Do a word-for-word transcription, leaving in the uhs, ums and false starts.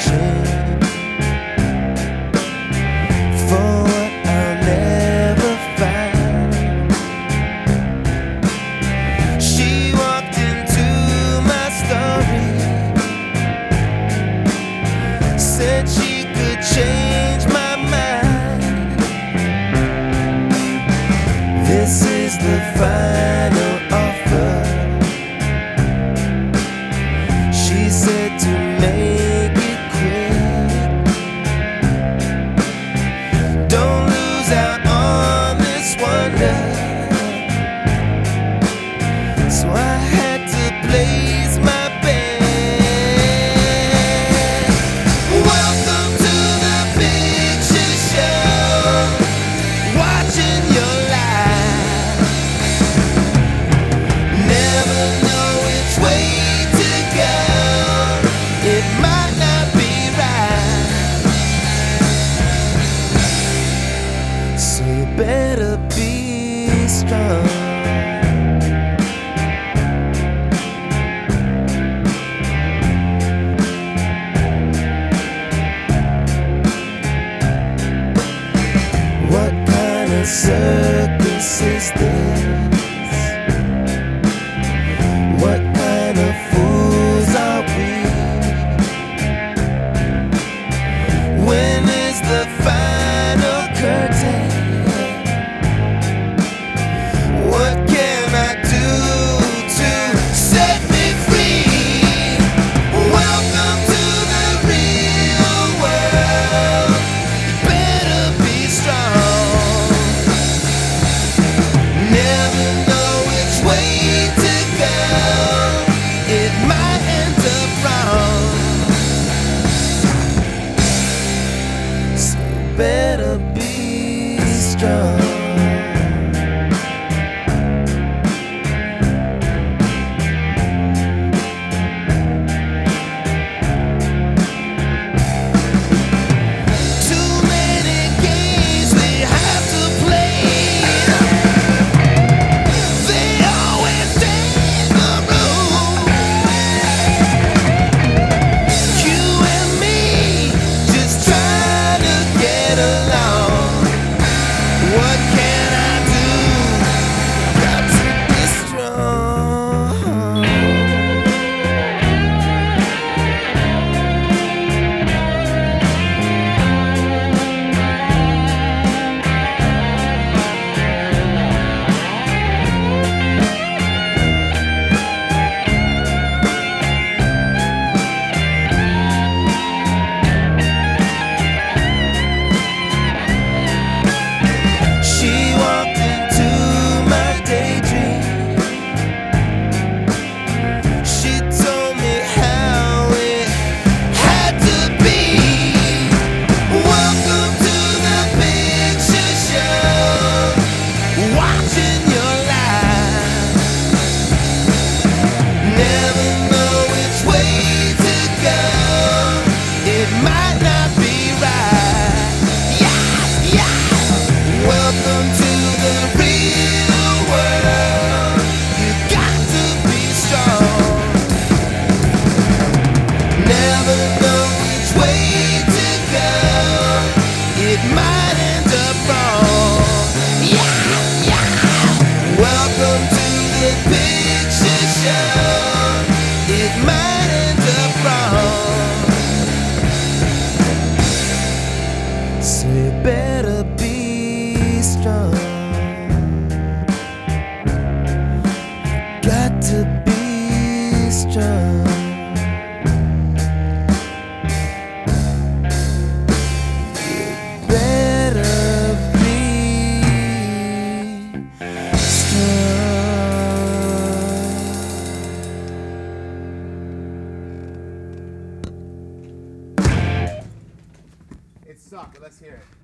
searching for what I'll never find. She walked into my story, said she could change my mind. This is the final offer. She said to make it quick. Don't lose out on this wonder. So I had to place my bet. Welcome to the picture show, watching your life. Never know which way to go. It might not be right, so you better be strong. What kind of circus is this? What kind of fools are we? When is the final curtain? What can I do to set me free? Welcome to the real world. You better be strong. Never know which way to go. It might end up wrong, so better be strong. Too many games we have to play. They always take the room. You and me just trying to get along. What can I do? Got to be strong. She walked into my daydream. She told me how it had to be. Welcome to the picture show, watching your life. Never know which way to go. It might not be right. Yeah, yeah. Welcome to the real world. You got to be strong. Never know which way to go. It might end up wrong. Yeah, yeah. Welcome to the picture show. It might end up wrong, so you better be strong. Got to be strong. You better be strong. It sucked, but let's hear it.